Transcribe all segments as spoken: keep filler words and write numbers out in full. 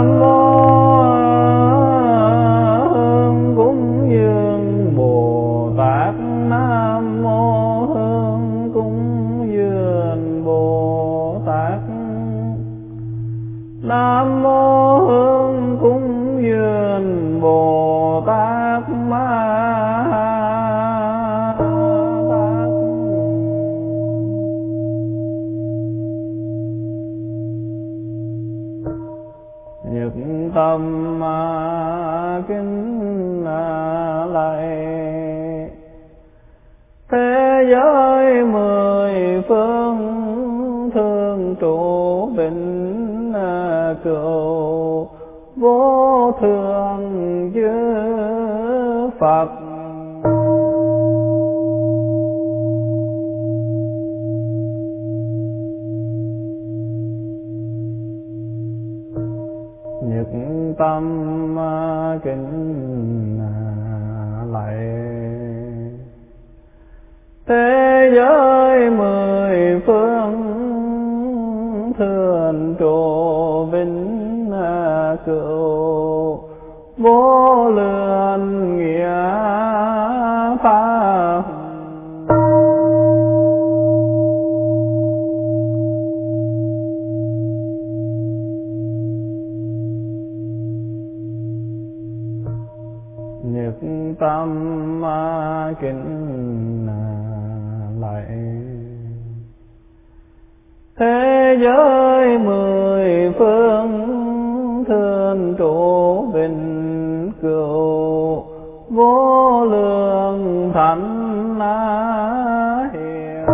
Nam mô Hương Cúng Dường Bồ Tát. Nam mô Hương Cúng Dường Bồ Tát. Nam mô Hương Cúng Dường Bồ Tát Ma Tát. Nhật tâm kính lạy thế giới mười phương thường trụ vĩnh cửu vô thượng chư Phật. Nhật tâm kính lạy thế giới mười phương thường trụ vĩnh cửu vô lượng nghĩa pháp. Nhật tâm kính lạy thế giới mười phương thường trụ vĩnh cửu vô lượng thánh hiền.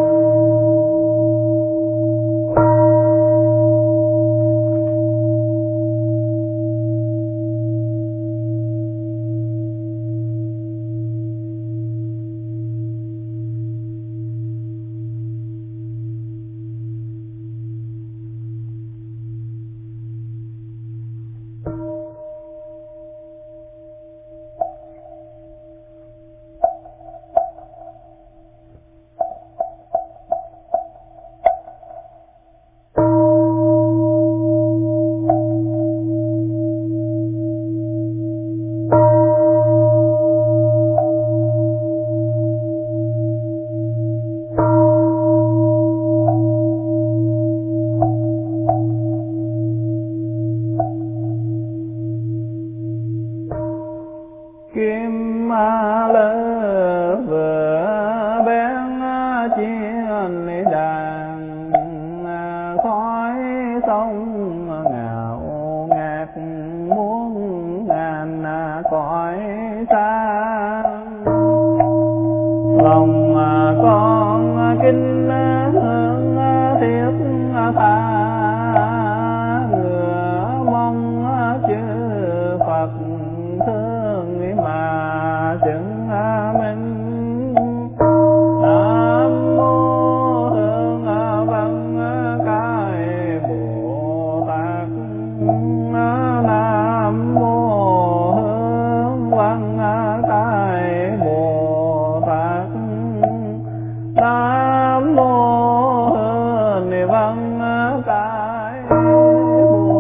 Kim lơ vừa bén chiên đàn khói sông ngào ngạt muôn ngàn cõi xa. Lòng con kinh hương thiết tha ngựa mong chư Phật thương mà chứng minh. Nam mô Hương Văn Cai Bồ Tát. Nam mô Hương Văn Cai Bồ Tát. Nam mô Hương Văn Cai Bồ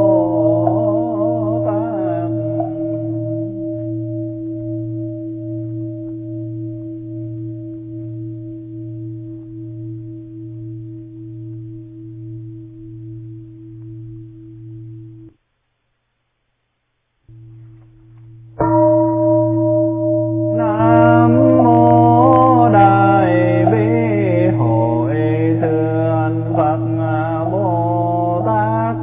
Tát. Nam mô Đại Bi Hội Thượng Phật Bồ Tát.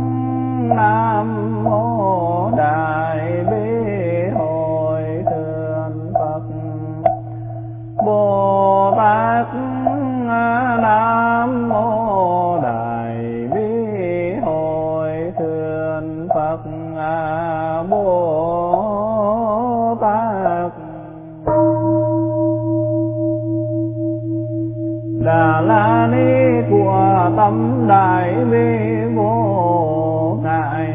Nam mô Đại Bi Hội Thượng Phật Bồ Tát. Nam mô Đại Bi Hội Thượng Phật Bồ Tát. Đà La Ni của tâm đại bi vô ngại.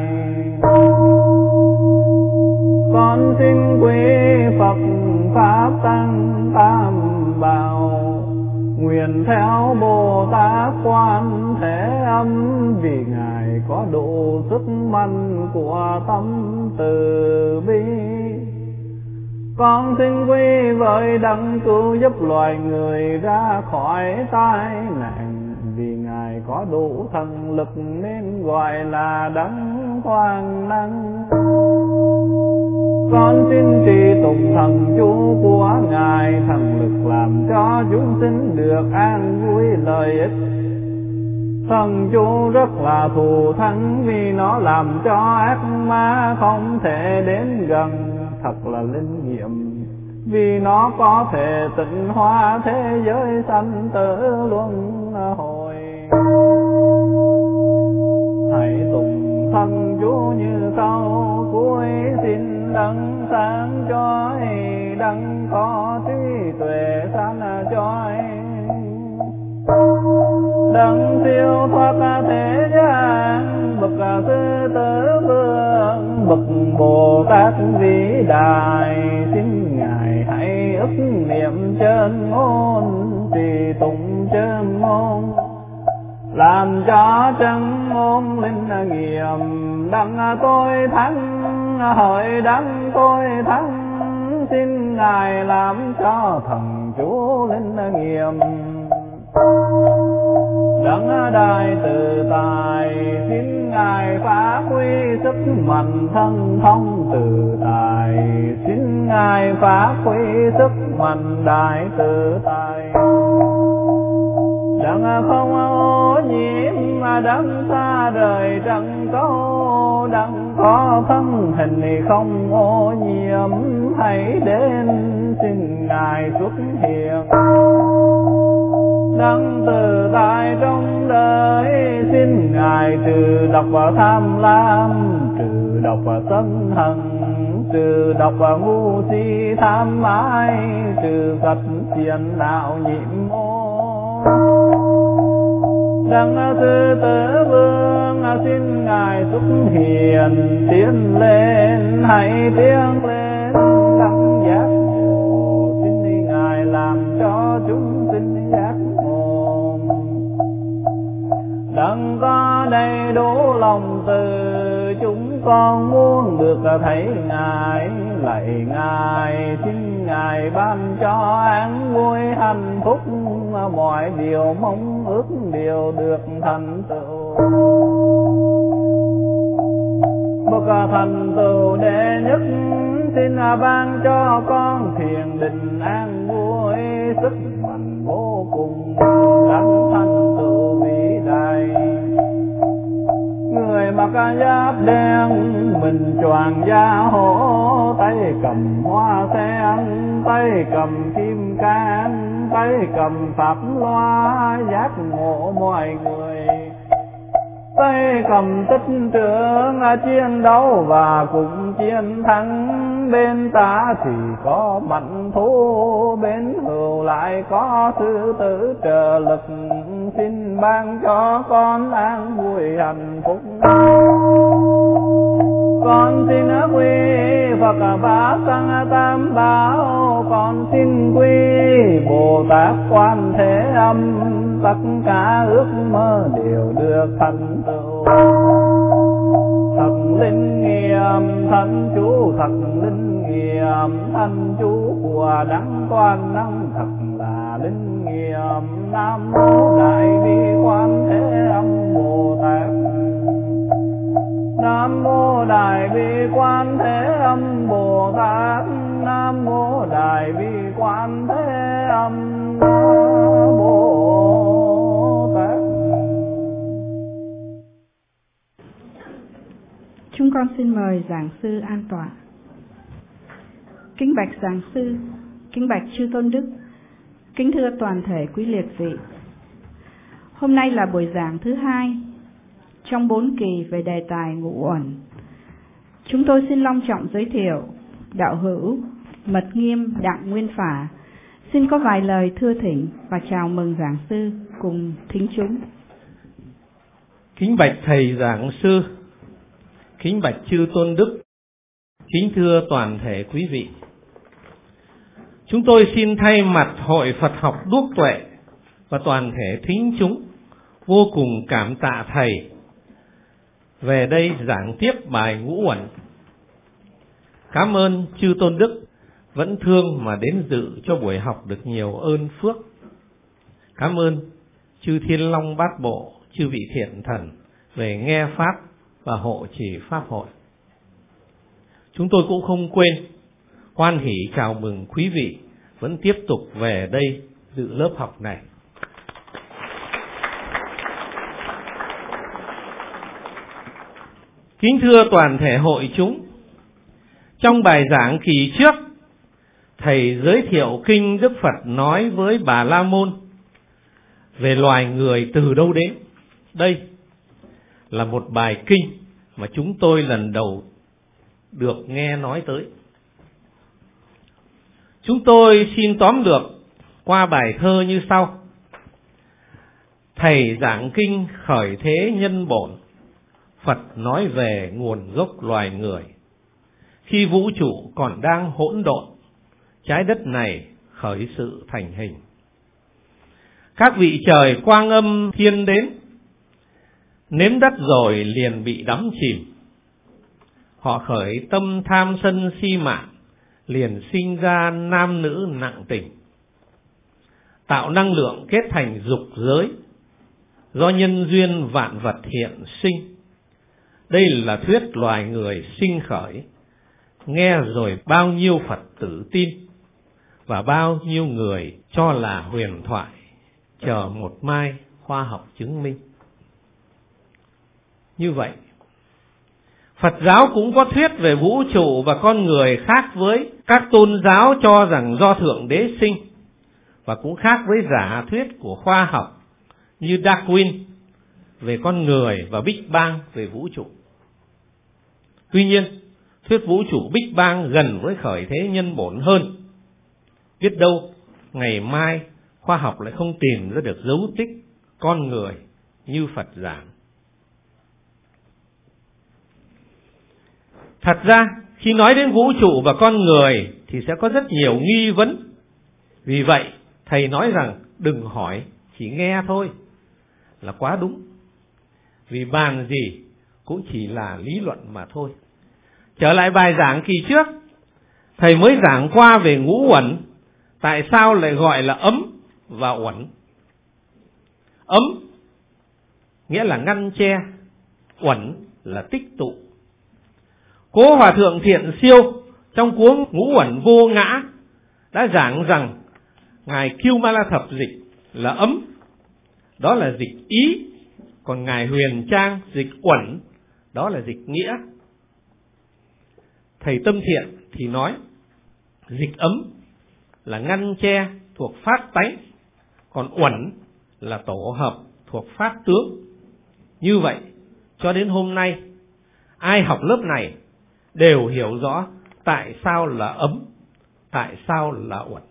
Con xin quy Phật Pháp Tăng Tam Bảo, nguyện theo Bồ Tát Quan Thế Âm âm, vì Ngài có đủ sức mạnh của tâm từ bi. Con xin quy với đấng cứu giúp loài người ra khỏi tai nạn, vì Ngài có đủ thần lực nên gọi là đấng toàn năng. Con xin trì tụng thần chú của Ngài, thần lực làm cho chúng sinh được an vui lợi ích. Thần chú rất là thù thắng, vì nó làm cho ác ma không thể đến gần. Thật là linh nghiệm, vì nó có thể tịnh hóa thế giới sanh tử luân hồi. Hãy tụng thần chú như sau: cuối xin đấng sáng chói, đấng có trí tuệ sáng chói, đấng siêu thoát thế gian, bậc sư tử vương, bậc Bồ Tát vĩ đại. Xin Ngài hãy ức niệm chân ngôn, trì tụng chân ngôn, làm cho chân ngôn linh nghiệm. Đặng tôi thắng, hỡi đặng tôi thắng, xin Ngài làm cho thần chú linh nghiệm. Đấng đại từ tài, xin Ngài phát huy sức mạnh thân thông từ tài, xin Ngài phát huy sức mạnh đại từ tài. Đấng không ô nhiễm mà đấng xa rời trần câu, đấng có thân hình thì không ô nhiễm, hãy đến xin Ngài xuất hiện. Đấng từ tại trong đời, xin Ngài trừ độc và tham lam, trừ độc và sân hận, trừ độc và ngu si tham ái, trừ gật phiền não nhiễm ô. Đấng sư tử vương, xin Ngài xuất hiện, tiến lên hãy tiến lên. Đấng giác ngộ, xin Ngài làm cho chúng sinh giác ngộ. Đấng có đầy đủ lòng từ, chúng con muốn được thấy Ngài. Lạy Ngài, xin Ngài ban cho an vui hạnh phúc, mọi điều mong ước đều được thành tựu. Bậc thành tựu đệ nhất, xin ban cho con thiền định an vui, sức mạnh vô cùng đấng thành tựu vĩ đại. Người mặc giáp đen, mình choàng da hổ, tay cầm hoa sen, tay cầm kim cang, tay cầm pháp loa giác ngộ mọi người. Tay cầm tích trượng chiến đấu và cùng chiến thắng, bên ta thì có mạnh thú, bên hữu lại có sư tử trợ lực. Xin ban cho con an vui hạnh phúc. Con xin quy Phật Pháp Tăng Tam Bảo, con xin quy Bồ Tát Quan Thế Âm, tất cả ước mơ đều được thành tựu. Thật linh nghiệm thân chú, thật linh nghiệm thân chú của đấng toàn năng, thật là linh nghiệm. Nam mô Đại Bi Quan Thế Âm Bồ Tát, Nam mô Đại Bi Quan Thế Âm Bồ Tát, Nam mô Đại Bi Quan Thế Âm Bồ Tát. Chúng con xin mời giảng sư an tọa. Kính bạch giảng sư, kính bạch chư tôn đức, kính thưa toàn thể quý liệt vị. Hôm nay là buổi giảng thứ hai trong bốn kỳ về đề tài ngũ uẩn. Chúng tôi xin long trọng giới thiệu đạo hữu Mật Nghiêm Đặng Nguyên Phả xin có vài lời thưa thỉnh và chào mừng giảng sư cùng thính chúng. Kính bạch thầy giảng sư, kính bạch chư tôn đức, kính thưa toàn thể quý vị. Chúng tôi xin thay mặt Hội Phật học Đuốc Tuệ và toàn thể thính chúng vô cùng cảm tạ thầy về đây giảng tiếp bài Ngũ Uẩn. Cảm ơn chư Tôn Đức vẫn thương mà đến dự cho buổi học được nhiều ơn phước. Cảm ơn chư Thiên Long Bát Bộ, chư vị thiện thần về nghe pháp và hộ trì pháp hội. Chúng tôi cũng không quên hoan hỷ chào mừng quý vị vẫn tiếp tục về đây dự lớp học này. Kính thưa toàn thể hội chúng, trong bài giảng kỳ trước, thầy giới thiệu kinh Đức Phật nói với Bà La Môn về loài người từ đâu đến. Đây là một bài kinh mà chúng tôi lần đầu được nghe nói tới. Chúng tôi xin tóm lược qua bài thơ như sau. Thầy giảng kinh khởi thế nhân bổn, Phật nói về nguồn gốc loài người. Khi vũ trụ còn đang hỗn độn, trái đất này khởi sự thành hình. Các vị trời quang âm thiên đến, nếm đất rồi liền bị đắm chìm. Họ khởi tâm tham sân si mạn, liền sinh ra nam nữ nặng tình. Tạo năng lượng kết thành dục giới, do nhân duyên vạn vật hiện sinh. Đây là thuyết loài người sinh khởi, nghe rồi bao nhiêu Phật tử tin, và bao nhiêu người cho là huyền thoại, chờ một mai khoa học chứng minh. Như vậy, Phật giáo cũng có thuyết về vũ trụ và con người khác với các tôn giáo cho rằng do Thượng Đế sinh, và cũng khác với giả thuyết của khoa học như Darwin về con người và Big Bang về vũ trụ. Tuy nhiên, thuyết vũ trụ Big Bang gần với khởi thế nhân bổn hơn. Biết đâu, ngày mai khoa học lại không tìm ra được dấu tích con người như Phật giảng. Thật ra, khi nói đến vũ trụ và con người thì sẽ có rất nhiều nghi vấn. Vì vậy, thầy nói rằng đừng hỏi, chỉ nghe thôi là quá đúng. Vì bàn gì cũng chỉ là lý luận mà thôi. Trở lại bài giảng kỳ trước, thầy mới giảng qua về ngũ uẩn, tại sao lại gọi là ấm và uẩn. Ấm nghĩa là ngăn che, uẩn là tích tụ. Cố Hòa Thượng Thiện Siêu trong cuốn Ngũ Uẩn Vô Ngã đã giảng rằng Ngài Kiêu Ma La Thập dịch là ấm, đó là dịch ý, còn Ngài Huyền Trang dịch uẩn, đó là dịch nghĩa. Thầy Tâm Thiện thì nói dịch ấm là ngăn che thuộc phát tánh, còn uẩn là tổ hợp thuộc phát tướng. Như vậy, cho đến hôm nay, ai học lớp này đều hiểu rõ tại sao là ấm, tại sao là uẩn.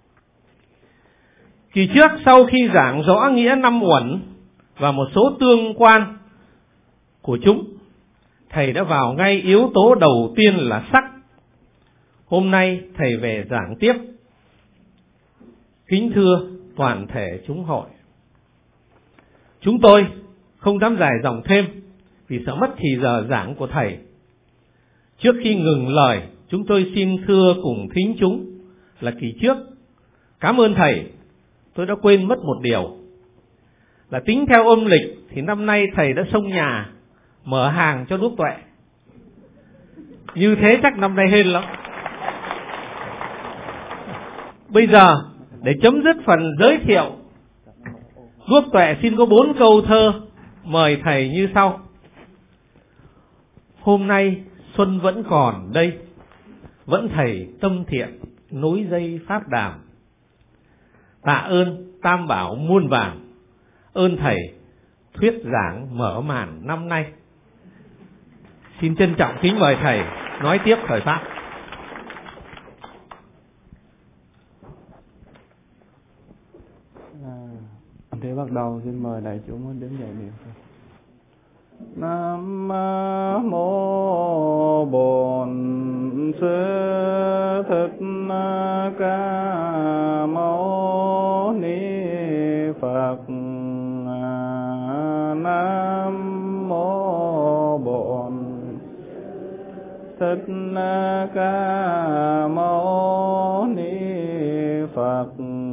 Kỳ trước, sau khi giảng rõ nghĩa năm uẩn và một số tương quan của chúng, thầy đã vào ngay yếu tố đầu tiên là sắc. Hôm nay thầy về giảng tiếp. Kính thưa toàn thể chúng hội, chúng tôi không dám dài dòng thêm vì sợ mất thì giờ giảng của thầy. Trước khi ngừng lời, chúng tôi xin thưa cùng thính chúng là kỳ trước, cảm ơn thầy, tôi đã quên mất một điều, là tính theo âm lịch thì năm nay thầy đã xông nhà mở hàng cho đuốc tuệ. Như thế chắc năm nay hên lắm. Bây giờ để chấm dứt phần giới thiệu, đuốc tuệ xin có bốn câu thơ mời thầy như sau. Hôm nay xuân vẫn còn đây, vẫn thầy tâm thiện nối dây pháp đàm. Tạ ơn tam bảo muôn vàn, ơn thầy thuyết giảng mở màn năm nay. Xin trân trọng kính mời thầy nói tiếp thời pháp. À, để bắt đầu xin mời đại chúng đến dạy niệm. Nam mô Bổn Sư Thích Ca Mâu Ni Phật. Thích Ca Mâu Ni Phật.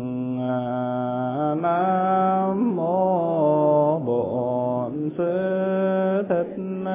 Nam mô Bổn Sư Thích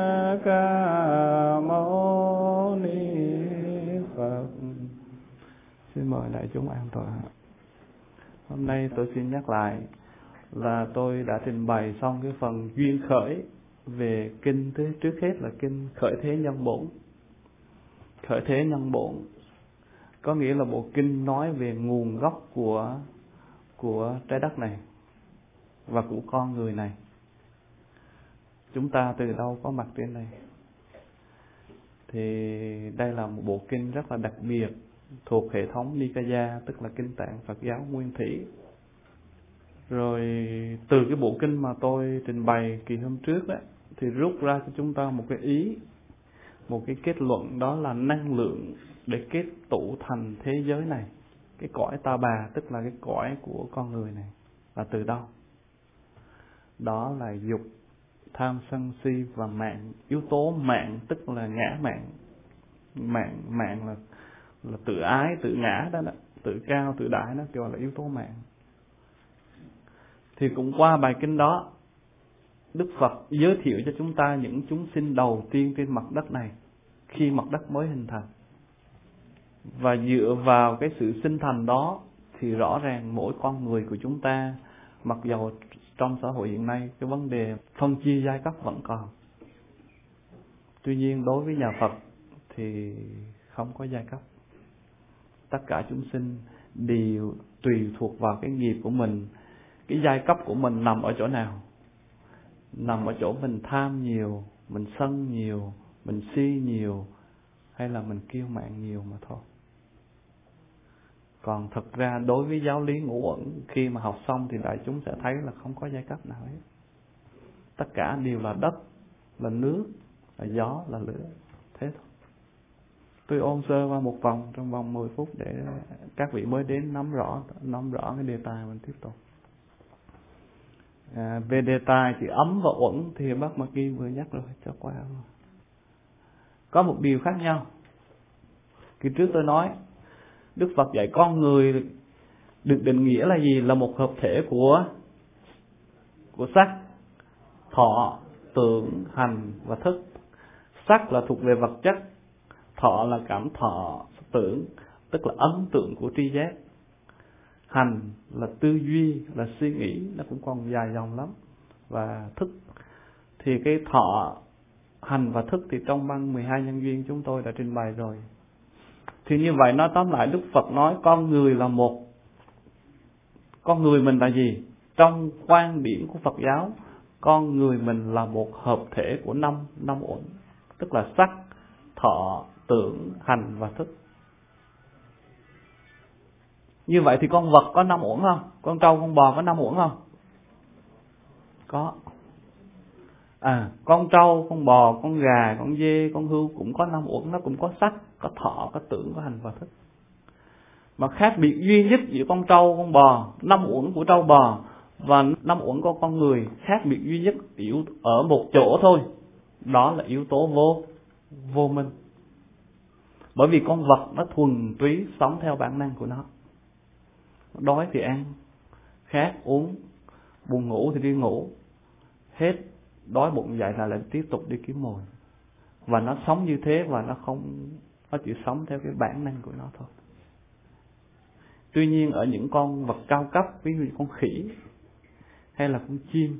Ca Mâu Ni Phật. Xin mời đại chúng an tọa. Hôm nay tôi xin nhắc lại là tôi đã trình bày xong cái phần duyên khởi về kinh thứ trước hết là kinh Khởi Thế Nhân Bổn. Khởi Thế Nhân Bổn có nghĩa là bộ kinh nói về nguồn gốc của của trái đất này và của con người này. Chúng ta từ đâu có mặt trên này? Thì đây là một bộ kinh rất là đặc biệt thuộc hệ thống Nikaya, tức là kinh tạng Phật giáo nguyên thủy. Rồi từ cái bộ kinh mà tôi trình bày kỳ hôm trước đó, thì rút ra cho chúng ta một cái ý, một cái kết luận, đó là năng lượng để kết tụ thành thế giới này, cái cõi ta bà, tức là cái cõi của con người này, là từ đâu? Đó là dục, tham, sân, si và mạng. Yếu tố mạng tức là ngã mạng. Mạng, mạng là là tự ái, tự ngã đó, đó, tự cao, tự đại, nó gọi là yếu tố mạng. Thì cũng qua bài kinh đó, Đức Phật giới thiệu cho chúng ta những chúng sinh đầu tiên trên mặt đất này khi mặt đất mới hình thành. Và dựa vào cái sự sinh thành đó thì rõ ràng mỗi con người của chúng ta, mặc dầu trong xã hội hiện nay cái vấn đề phân chia giai cấp vẫn còn, tuy nhiên đối với nhà Phật thì không có giai cấp. Tất cả chúng sinh đều tùy thuộc vào cái nghiệp của mình. Cái giai cấp của mình nằm ở chỗ nào? Nằm ở chỗ mình tham nhiều, mình sân nhiều, mình si nhiều, hay là mình kiêu mạn nhiều mà thôi. Còn thực ra đối với giáo lý ngũ uẩn, khi mà học xong thì đại chúng sẽ thấy là không có giai cấp nào hết. Tất cả đều là đất, là nước, là gió, là lửa. Thế thôi. Tôi ôn sơ qua một vòng trong vòng mười phút để các vị mới đến nắm rõ nắm rõ cái đề tài mình tiếp tục. À, về đề tài thì ấm và uẩn thì bác Mạc Kim vừa nhắc rồi, cho qua. Có một điều khác nhau. Khi trước tôi nói Đức Phật dạy con người được định nghĩa là gì? Là một hợp thể của của sắc, thọ, tưởng, hành và thức. Sắc là thuộc về vật chất, thọ là cảm thọ, tưởng tức là ấn tượng của tri giác, hành là tư duy, là suy nghĩ, nó cũng còn dài dòng lắm, và thức thì cái thọ, hành và thức thì trong băng mười hai nhân duyên chúng tôi đã trình bày rồi. Thì như vậy nói tóm lại, Đức Phật nói con người là một, con người mình là gì? Trong quan điểm của Phật giáo, con người mình là một hợp thể của năm năm uẩn, tức là sắc, thọ, tưởng, hành và thức. Như vậy thì con vật có năm uẩn không? Con trâu, con bò có năm uẩn không? Có. À, con trâu, con bò, con gà, con dê, con hươu cũng có năm uẩn, nó cũng có sắc, có thọ, có tưởng, có hành và thức. Mà khác biệt duy nhất giữa con trâu, con bò, năm uẩn của trâu bò và năm uẩn của con người, khác biệt duy nhất yếu ở một chỗ thôi, đó là yếu tố vô vô minh. Bởi vì con vật nó thuần túy sống theo bản năng của nó. Đói thì ăn, khát uống, buồn ngủ thì đi ngủ, hết đói bụng dậy là lại tiếp tục đi kiếm mồi. Và nó sống như thế, và nó không, nó chỉ sống theo cái bản năng của nó thôi. Tuy nhiên ở những con vật cao cấp, ví dụ con khỉ hay là con chim,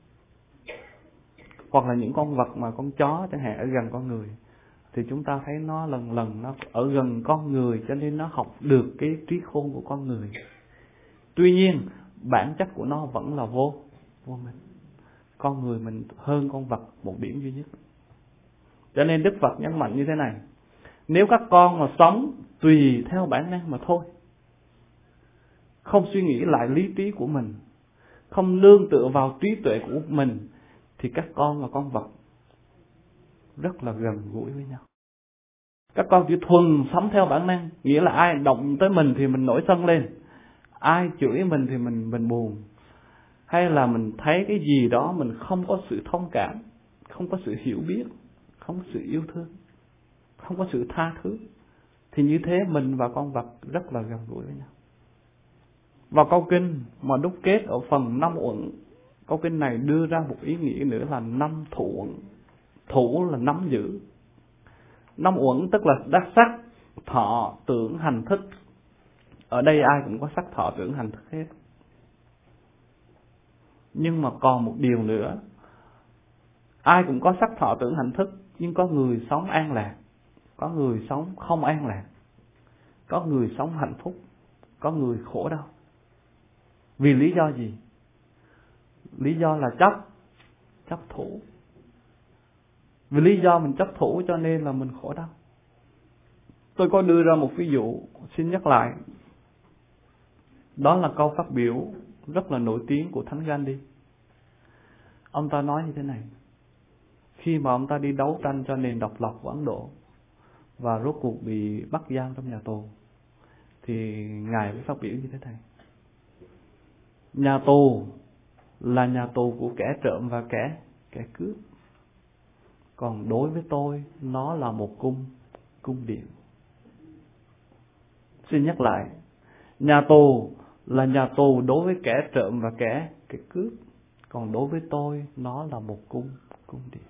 hoặc là những con vật mà con chó chẳng hạn ở gần con người, thì chúng ta thấy nó lần lần nó ở gần con người, cho nên nó học được cái trí khôn của con người. Tuy nhiên bản chất của nó vẫn là vô vô minh. Con người mình hơn con vật một điểm duy nhất. Cho nên Đức Phật nhấn mạnh như thế này: nếu các con mà sống tùy theo bản năng mà thôi, không suy nghĩ lại lý trí của mình, không nương tựa vào trí tuệ của mình, thì các con và con vật rất là gần gũi với nhau. Các con chỉ thuần sống theo bản năng, nghĩa là ai động tới mình thì mình nổi sân lên, ai chửi mình thì mình mình buồn, hay là mình thấy cái gì đó mình không có sự thông cảm, không có sự hiểu biết, không có sự yêu thương. không có sự tha thứ, thì như thế mình và con vật rất là gần gũi với nhau. Và câu kinh mà đúc kết ở phần năm uẩn, câu kinh này đưa ra một ý nghĩa nữa là năm thủ uẩn. Thủ là nắm giữ, năm uẩn tức là đắc sắc, thọ, tưởng, hành, thức. Ở đây ai cũng có sắc, thọ, tưởng, hành, thức hết. Nhưng mà còn một điều nữa, ai cũng có sắc, thọ, tưởng, hành, thức, nhưng có người sống an lạc, có người sống không an lạc, có người sống hạnh phúc, có người khổ đau. Vì lý do gì? Lý do là chấp, chấp thủ. Vì lý do mình chấp thủ cho nên là mình khổ đau. Tôi có đưa ra một ví dụ, xin nhắc lại. Đó là câu phát biểu rất là nổi tiếng của Thánh Gandhi. Ông ta nói như thế này: khi mà ông ta đi đấu tranh cho nền độc lập của Ấn Độ và rốt cuộc bị bắt giam trong nhà tù, thì Ngài mới phát biểu như thế này: nhà tù là nhà tù của kẻ trộm và kẻ kẻ cướp, còn đối với tôi nó là một cung cung điện. Xin nhắc lại, nhà tù là nhà tù đối với kẻ trộm và kẻ kẻ cướp, còn đối với tôi nó là một cung cung điện.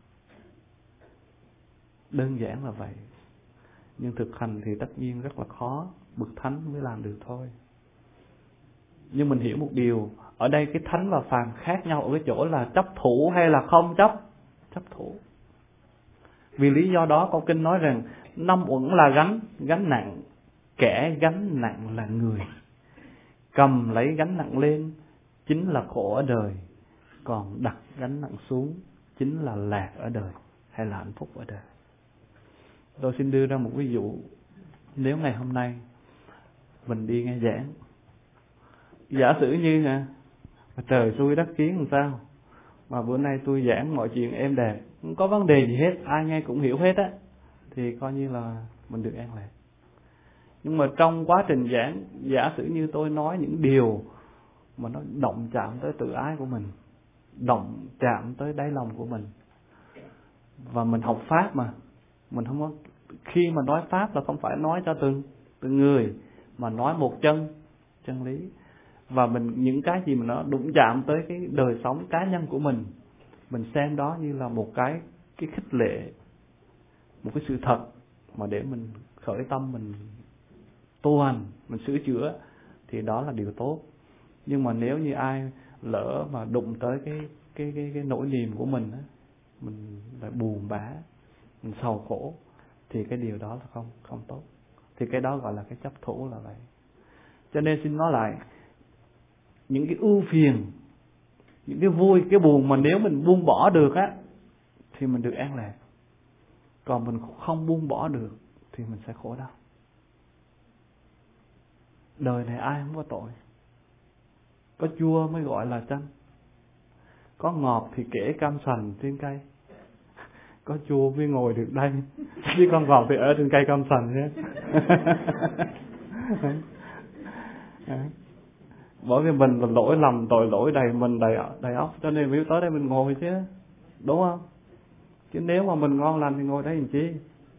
Đơn giản là vậy, nhưng thực hành thì tất nhiên rất là khó, bậc thánh mới làm được thôi. Nhưng mình hiểu một điều, ở đây cái thánh và phàm khác nhau ở cái chỗ là chấp thủ hay là không chấp chấp thủ. Vì lý do đó câu kinh nói rằng năm uẩn là gánh gánh nặng, kẻ gánh nặng là người. Cầm lấy gánh nặng lên chính là khổ ở đời, còn đặt gánh nặng xuống chính là lạc ở đời hay là hạnh phúc ở đời. Tôi xin đưa ra một ví dụ. Nếu ngày hôm nay mình đi nghe giảng, giả sử như hả, trời xui đất khiến làm sao, mà bữa nay tôi giảng mọi chuyện êm đẹp, không có vấn đề gì hết, ai nghe cũng hiểu hết á, thì coi như là mình được an lạc. Nhưng mà trong quá trình giảng, giả sử như tôi nói những điều mà nó động chạm tới tự ái của mình, động chạm tới đáy lòng của mình, và mình học pháp mà, mình không có, khi mà nói pháp là không phải nói cho từng từng người, mà nói một chân chân lý. Và mình những cái gì mà nó đụng chạm tới cái đời sống cá nhân của mình, mình xem đó như là một cái cái khích lệ, một cái sự thật mà để mình khởi tâm, mình tu hành, mình sửa chữa, thì đó là điều tốt. Nhưng mà nếu như ai lỡ mà đụng tới cái cái cái cái nỗi niềm của mình á, mình lại buồn bã, mình sầu khổ, thì cái điều đó là không không tốt. Thì cái đó gọi là cái chấp thủ là vậy. Cho nên xin nói lại, những cái ưu phiền, những cái vui, cái buồn mà nếu mình buông bỏ được á, thì mình được an lạc. Còn mình không buông bỏ được thì mình sẽ khổ đau. Đời này ai không có tội. Có chua mới gọi là chanh, có ngọt thì kể cam sành trên cây, có chua mới ngồi được đây, chứ con ngọt thì ở trên cây cam sành nhé. Bởi vì mình là lỗi lầm, tội lỗi đầy mình, đầy đầy óc, cho nên mới tới đây mình ngồi chứ, đúng không? Chứ nếu mà mình ngon lành thì ngồi đây làm chi?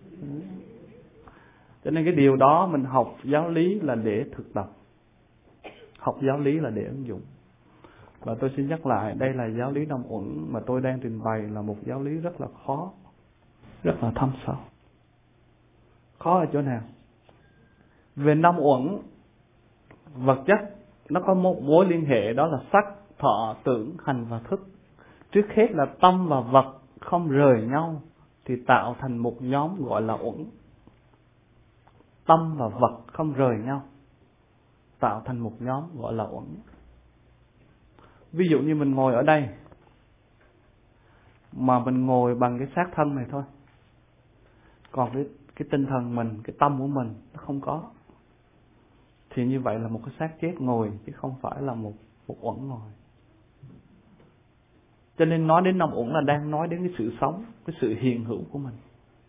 Cho nên cái điều đó mình học giáo lý là để thực tập, học giáo lý là để ứng dụng. Và tôi xin nhắc lại, đây là giáo lý năm uẩn mà tôi đang trình bày là một giáo lý rất là khó, rất là thâm sâu. Khó ở chỗ nào? Về năm uẩn, vật chất nó có một mối liên hệ, đó là sắc, thọ, tưởng, hành và thức. Trước hết là tâm và vật không rời nhau thì tạo thành một nhóm gọi là uẩn. Tâm và vật không rời nhau tạo thành một nhóm gọi là uẩn. Ví dụ như mình ngồi ở đây mà mình ngồi bằng cái xác thân này thôi, còn cái, cái tinh thần mình, cái tâm của mình nó không có, thì như vậy là một cái xác chết ngồi, chứ không phải là một, một uẩn ngồi. Cho nên nói đến năm uẩn là đang nói đến cái sự sống, cái sự hiện hữu của mình.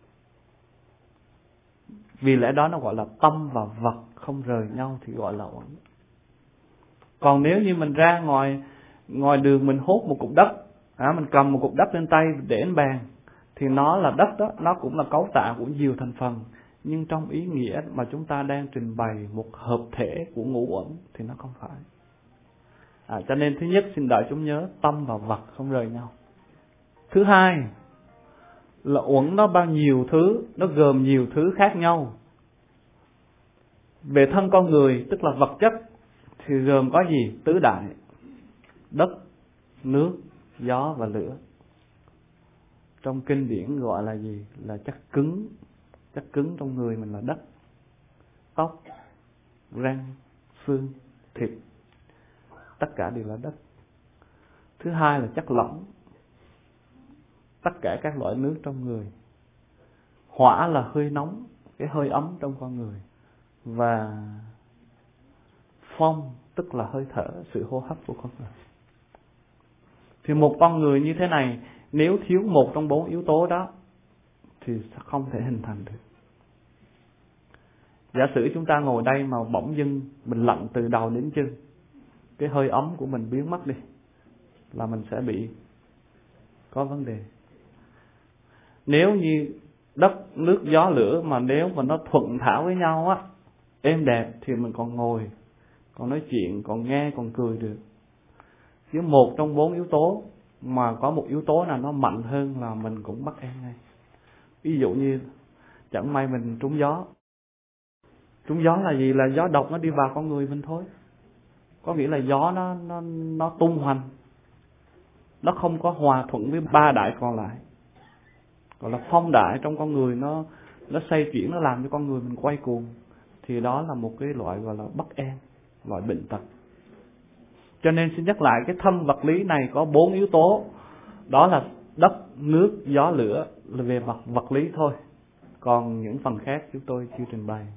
Vì lẽ đó nó gọi là tâm và vật không rời nhau thì gọi là uẩn. Còn nếu như mình ra ngoài ngoài đường mình hốt một cục đất, à, mình cầm một cục đất lên tay để lên bàn, thì nó là đất đó, nó cũng là cấu tạo của nhiều thành phần, nhưng trong ý nghĩa mà chúng ta đang trình bày một hợp thể của ngũ uẩn thì nó không phải. À, cho nên thứ nhất xin đại chúng nhớ tâm và vật không rời nhau. Thứ hai là uẩn nó bao nhiêu thứ, nó gồm nhiều thứ khác nhau. Về thân con người tức là vật chất thì gồm có gì? Tứ đại: đất, nước, gió và lửa. Trong kinh điển gọi là gì? Là chất cứng. Chất cứng trong người mình là đất, tóc, răng, xương, thịt, tất cả đều là đất. Thứ hai là chất lỏng, tất cả các loại nước trong người. Hỏa là hơi nóng, cái hơi ấm trong con người. Và phong tức là hơi thở, sự hô hấp của con người. Thì một con người như thế này, nếu thiếu một trong bốn yếu tố đó thì sẽ không thể hình thành được. Giả sử chúng ta ngồi đây mà bỗng dưng mình lạnh từ đầu đến chân, cái hơi ấm của mình biến mất đi, là mình sẽ bị có vấn đề. Nếu như đất, nước, gió, lửa mà nếu mà nó thuận thảo với nhau á, êm đẹp thì mình còn ngồi, còn nói chuyện, còn nghe, còn cười được. Chứ một trong bốn yếu tố mà có một yếu tố nào nó mạnh hơn là mình cũng bắt em ngay. Ví dụ như chẳng may mình trúng gió. Trúng gió là gì? Là gió độc nó đi vào con người mình thôi. Có nghĩa là gió nó nó nó tung hoành, nó không có hòa thuận với ba đại còn lại. Gọi là phong đại trong con người, nó nó xoay chuyển, nó làm cho con người mình quay cuồng. Thì đó là một cái loại gọi là bất an, loại bệnh tật. Cho nên xin nhắc lại, cái thân vật lý này có bốn yếu tố. Đó là đất, nước, gió, lửa, là về mặt vật lý thôi. Còn những phần khác chúng tôi chưa trình bày.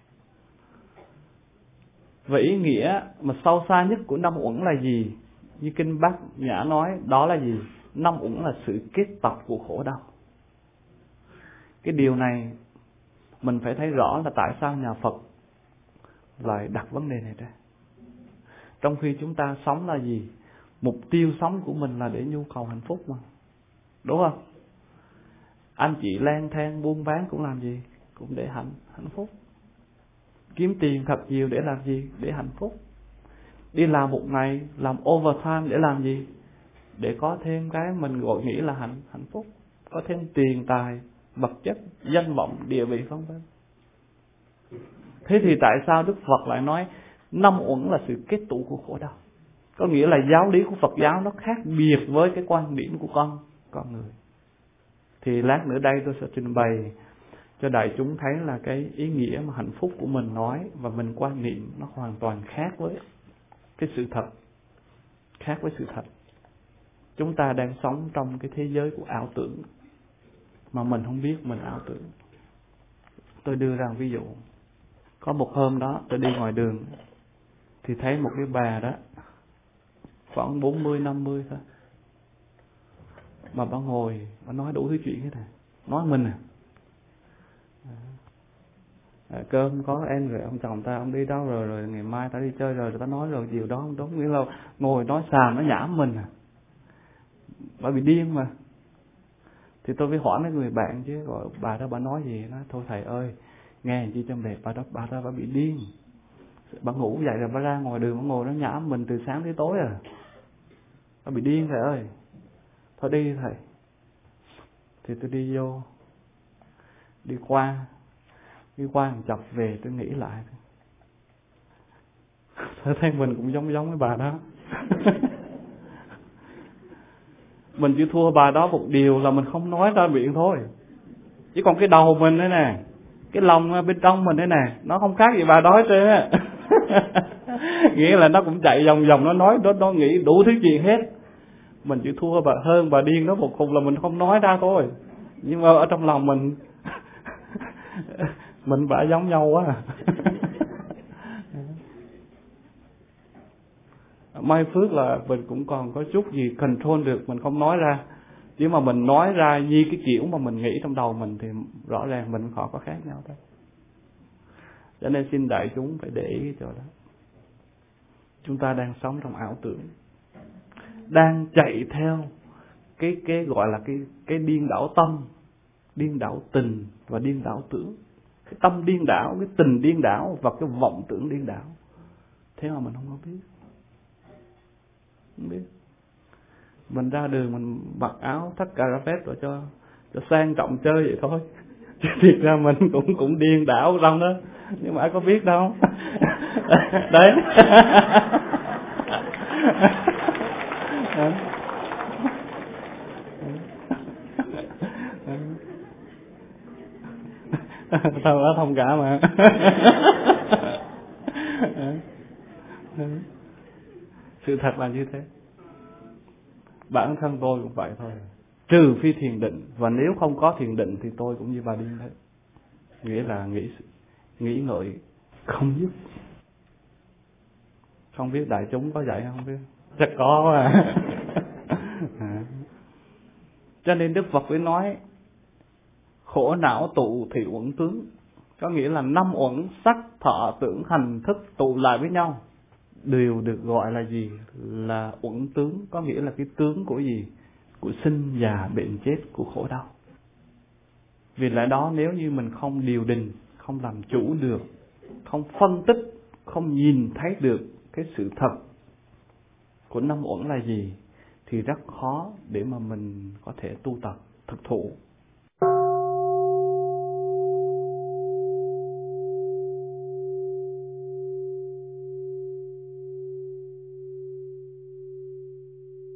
Về ý nghĩa mà sâu xa nhất của năm uẩn là gì? Như kinh Bát Nhã nói, đó là gì? Năm uẩn là sự kết tập của khổ đau. Cái điều này mình phải thấy rõ là tại sao nhà Phật lại đặt vấn đề này ra. Trong khi chúng ta sống là gì? Mục tiêu sống của mình là để nhu cầu hạnh phúc mà, đúng không? Anh chị lang thang buôn bán cũng làm gì? Cũng để hạnh hạnh phúc. Kiếm tiền thật nhiều để làm gì? Để hạnh phúc. Đi làm một ngày, làm overtime để làm gì? Để có thêm cái mình gọi nghĩ là hạnh hạnh phúc. Có thêm tiền tài, vật chất, danh vọng, địa vị vân vân. Thế thì tại sao Đức Phật lại nói năm uẩn là sự kết tụ của khổ đau? Có nghĩa là giáo lý của Phật giáo nó khác biệt với cái quan điểm của con con người. Thì lát nữa đây tôi sẽ trình bày cho đại chúng thấy là cái ý nghĩa mà hạnh phúc của mình nói và mình quan niệm nó hoàn toàn khác với cái sự thật. Khác với sự thật. Chúng ta đang sống trong cái thế giới của ảo tưởng mà mình không biết mình ảo tưởng. Tôi đưa ra một ví dụ. Có một hôm đó tôi đi ngoài đường thì thấy một cái bà đó khoảng bốn mươi năm mươi thôi, mà bà ngồi bà nói đủ thứ chuyện hết này. Nói mình à, à cơm có em rồi, ông chồng ta ông đi đâu rồi, rồi ngày mai ta đi chơi rồi, rồi ta nói rồi điều đó không đúng. Nghĩa là ngồi nói xàm, nó nhảm mình à. Bà bị điên mà. Thì tôi mới hỏi mấy người bạn chứ, gọi bà đó bà nói gì? Nói thôi thầy ơi, nghe chi cho mệt, bà đó bà đó bà bị điên. Bà ngủ dậy rồi bà ra ngoài đường bà ngồi nó nhảm mình từ sáng tới tối à. Bà bị điên thầy ơi. Thôi đi thầy. Thì tôi đi vô, đi qua, đi qua một chập về tôi nghĩ lại. Tôi thấy mình cũng giống giống với bà đó. Mình chỉ thua bà đó một điều là mình không nói ra miệng thôi. Chứ còn cái đầu mình đây nè, cái lòng bên trong mình đây nè, nó không khác gì bà đó hết trơn á. Nghĩa là nó cũng chạy vòng vòng, nó nói, nó, nó nghĩ đủ thứ chuyện hết. Mình chỉ thua bà hơn bà điên đó một cùng là mình không nói ra thôi. Nhưng mà ở trong lòng mình mình bả giống nhau quá. May phước là mình cũng còn có chút gì control được, mình không nói ra. Chứ mà mình nói ra như cái kiểu mà mình nghĩ trong đầu mình thì rõ ràng mình họ có khác nhau thôi. Cho nên xin đại chúng phải để ý cái chỗ đó. Chúng ta đang sống trong ảo tưởng, đang chạy theo cái cái gọi là cái cái điên đảo tâm, điên đảo tình và điên đảo tưởng. Cái tâm điên đảo, cái tình điên đảo và cái vọng tưởng điên đảo. Thế mà mình không có biết. Không biết. Mình ra đường mình mặc áo thắt cà ra vest rồi cho cho sang trọng chơi vậy thôi. Chứ thiệt ra mình cũng cũng điên đảo trong đó, nhưng mà ai có biết đâu. Đấy. Thôi đó thông cảm mà. Sự thật là như thế. Bản thân tôi cũng vậy thôi. Trừ phi thiền định, và nếu không có thiền định thì tôi cũng như bà điên thế. Nghĩa là nghĩ nghĩ ngợi không dứt. Không biết đại chúng có vậy không biết? Chắc có mà. À. Cho nên Đức Phật mới nói khổ não tụ thì uẩn tướng, có nghĩa là năm uẩn sắc thọ tưởng hành thức tụ lại với nhau đều được gọi là gì? Là uẩn tướng, có nghĩa là cái tướng của gì? Của sinh già bệnh chết, của khổ đau. Vì lẽ đó nếu như mình không điều đình, không làm chủ được, không phân tích, không nhìn thấy được cái sự thật của năm uẩn là gì, thì rất khó để mà mình có thể tu tập thực thụ.